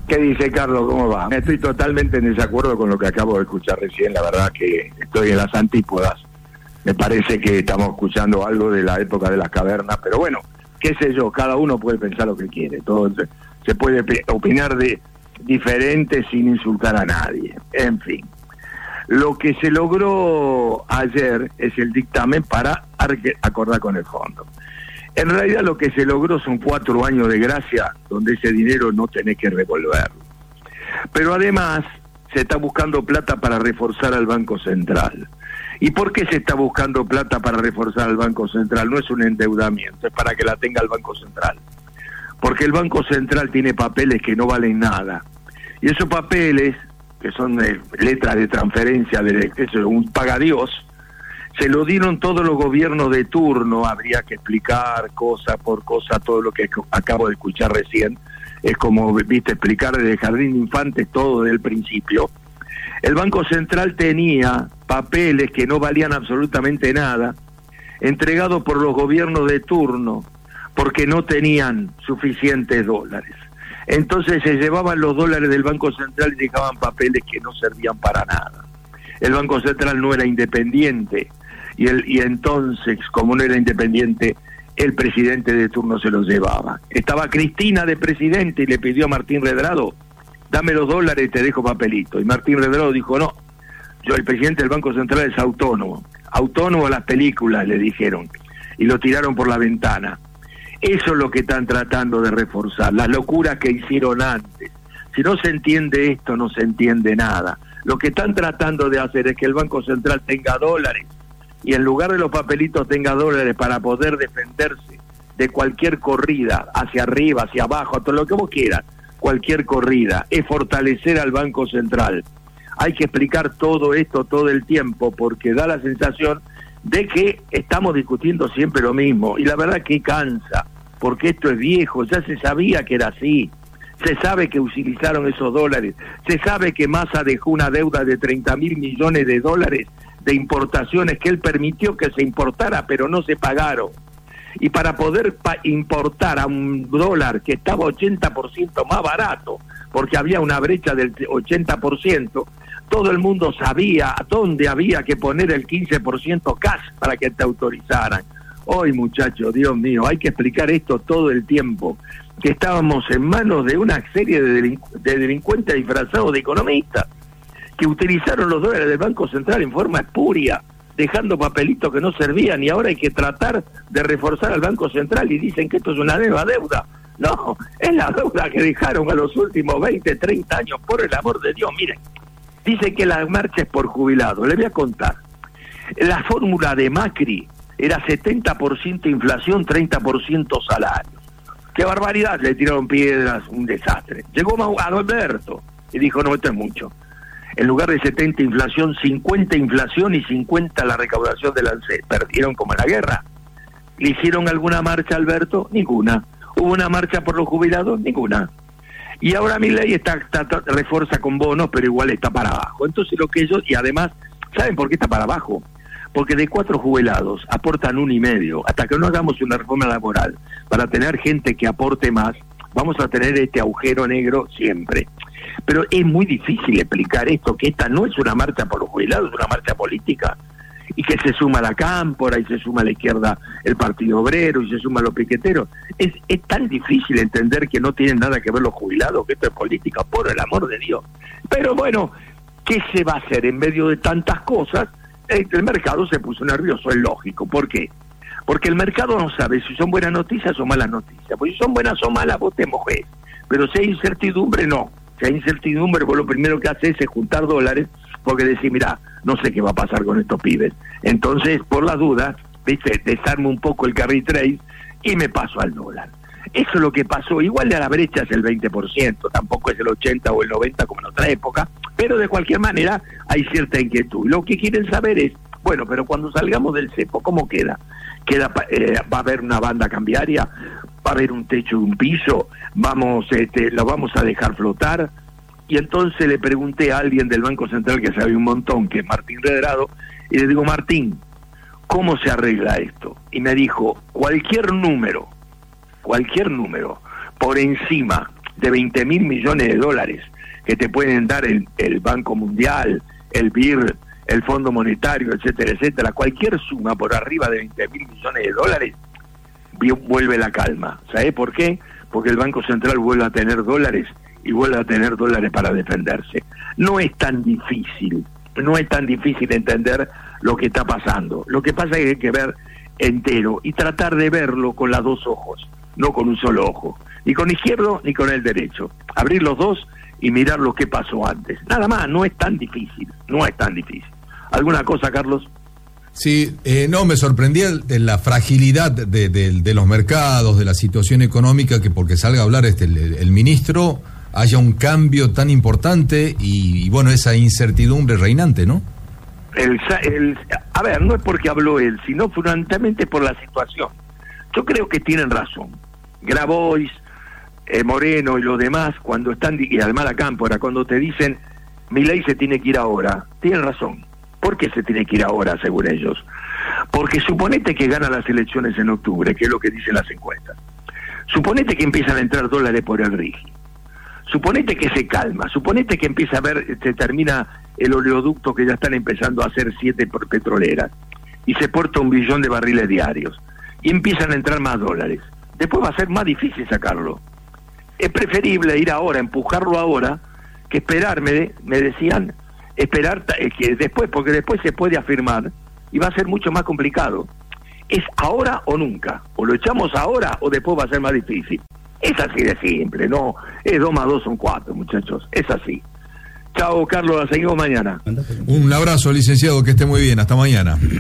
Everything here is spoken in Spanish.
¿Qué dice Carlos? ¿Cómo va? Estoy totalmente en desacuerdo con lo que acabo de escuchar recién. La verdad que estoy en las antípodas. Me parece que estamos escuchando algo de la época de las cavernas, pero bueno, qué sé yo, cada uno puede pensar lo que quiere. Todo se puede opinar de diferente sin insultar a nadie. En fin, lo que se logró ayer es el dictamen para acordar con el fondo. En realidad lo que se logró son 4 años de gracia, donde ese dinero no tenés que revolverlo. Pero además se está buscando plata para reforzar al Banco Central. ¿Y por qué se está buscando plata para reforzar al Banco Central? No es un endeudamiento, es para que la tenga el Banco Central. Porque el Banco Central tiene papeles que no valen nada. Y esos papeles, que son letras de transferencia, un pagadiós, se lo dieron todos los gobiernos de turno. Habría que explicar cosa por cosa todo lo que acabo de escuchar recién. Es como, viste, explicar desde el jardín de infantes todo desde el principio. El Banco Central tenía papeles que no valían absolutamente nada, entregados por los gobiernos de turno, porque no tenían suficientes dólares. Entonces se llevaban los dólares del Banco Central y dejaban papeles que no servían para nada. El Banco Central no era independiente, y entonces, como no era independiente, el presidente de turno se los llevaba. Estaba Cristina de presidente y le pidió a Martín Redrado: dame los dólares y te dejo papelito. Y Martín Redrado dijo: no, el presidente del Banco Central es autónomo a las películas, le dijeron, y lo tiraron por la ventana. Eso es lo que están tratando de reforzar, las locuras que hicieron antes. Si no se entiende esto, no se entiende nada. Lo que están tratando de hacer es que el Banco Central tenga dólares, y en lugar de los papelitos tenga dólares para poder defenderse de cualquier corrida, hacia arriba, hacia abajo, todo lo que vos quieras, cualquier corrida, es fortalecer al Banco Central. Hay que explicar todo esto todo el tiempo, porque da la sensación de que estamos discutiendo siempre lo mismo, y la verdad que cansa, porque esto es viejo, ya se sabía que era así. Se sabe que utilizaron esos dólares, se sabe que Massa dejó una deuda de 30.000 millones de dólares de importaciones que él permitió que se importara, pero no se pagaron. Y para poder importar a un dólar que estaba 80% más barato, porque había una brecha del 80%, todo el mundo sabía dónde había que poner el 15% cash para que te autorizaran. Hoy, muchachos, Dios mío, hay que explicar esto todo el tiempo, que estábamos en manos de una serie de delincuentes disfrazados de economistas, que utilizaron los dólares del Banco Central en forma espuria, dejando papelitos que no servían, y ahora hay que tratar de reforzar al Banco Central y dicen que esto es una nueva deuda. No, es la deuda que dejaron a los últimos 20, 30 años, por el amor de Dios. Miren, dicen que la marcha es por jubilados. Les voy a contar. La fórmula de Macri era 70% inflación, 30% salarios. ¡Qué barbaridad! Le tiraron piedras, un desastre. Llegó Alberto y dijo: no, esto es mucho. En lugar de 70 inflación, 50 inflación y 50 la recaudación del ANSES. Perdieron como en la guerra. ¿Le hicieron alguna marcha, Alberto? Ninguna. ¿Hubo una marcha por los jubilados? Ninguna. Y ahora Milei refuerza con bonos, pero igual está para abajo. Entonces lo que ellos, y además, ¿saben por qué está para abajo? Porque de 4 jubilados aportan 1,5. Hasta que no hagamos una reforma laboral para tener gente que aporte más, vamos a tener este agujero negro siempre. Pero es muy difícil explicar esto, que esta no es una marcha por los jubilados, es una marcha política, y que se suma la Cámpora, y se suma a la izquierda el Partido Obrero, y se suma a los piqueteros. Es tan difícil entender que no tienen nada que ver los jubilados, que esto es política, por el amor de Dios. Pero bueno, ¿qué se va a hacer en medio de tantas cosas? El mercado se puso nervioso, es lógico. ¿Por qué? Porque el mercado no sabe si son buenas noticias o malas noticias. Pues si son buenas o malas, vos te mojés. Pero si hay incertidumbre, no. Si hay incertidumbre, vos lo primero que haces es juntar dólares, porque decís: mirá, no sé qué va a pasar con estos pibes. Entonces, por las dudas, viste, desarmo un poco el carry trade y me paso al dólar. Eso es lo que pasó. Igual de la brecha es el 20%, tampoco es el 80 o el 90 como en otra época, pero de cualquier manera hay cierta inquietud. Lo que quieren saber es, bueno, pero cuando salgamos del cepo, ¿cómo queda? ¿Va a haber una banda cambiaria? ¿Va a haber un techo de un piso? ¿Lo vamos a dejar flotar? Y entonces le pregunté a alguien del Banco Central que sabe un montón, que es Martín Redrado, y le digo: Martín, ¿cómo se arregla esto? Y me dijo: cualquier número por encima de 20.000 millones de dólares que te pueden dar el Banco Mundial, el BIR, el Fondo Monetario, etcétera, etcétera, cualquier suma por arriba de 20.000 millones de dólares, vuelve la calma. ¿Sabés por qué? Porque el Banco Central vuelve a tener dólares y vuelve a tener dólares para defenderse. No es tan difícil entender lo que está pasando. Lo que pasa es que hay que ver entero y tratar de verlo con los dos ojos, no con un solo ojo, ni con el izquierdo ni con el derecho. Abrir los dos y mirar lo que pasó antes. Nada más, no es tan difícil. ¿Alguna cosa, Carlos? Sí, no, me sorprendía la fragilidad de los mercados, de la situación económica, que porque salga a hablar el ministro haya un cambio tan importante y bueno, esa incertidumbre reinante, ¿no? A ver, no es porque habló él, sino fundamentalmente por la situación. Yo creo que tienen razón. Grabois, Moreno y los demás, cuando están, y además la Cámpora, cuando te dicen Milei se tiene que ir ahora, tienen razón. ¿Por qué se tiene que ir ahora, según ellos? Porque suponete que gana las elecciones en octubre, que es lo que dicen las encuestas. Suponete que empiezan a entrar dólares por el RIGI. Suponete que se calma. Suponete que empieza a ver, se termina el oleoducto que ya están empezando a hacer 7 petroleras y se porta 1 billón de barriles diarios y empiezan a entrar más dólares. Después va a ser más difícil sacarlo. Es preferible ir ahora, empujarlo ahora, que esperar, me decían, esperar que después, porque después se puede afirmar y va a ser mucho más complicado. Es ahora o nunca, o lo echamos ahora o después va a ser más difícil. Es así de simple, no es 2 más 2 son 4, muchachos, es así. Chao, Carlos, la seguimos mañana. Un abrazo, licenciado, que esté muy bien, hasta mañana.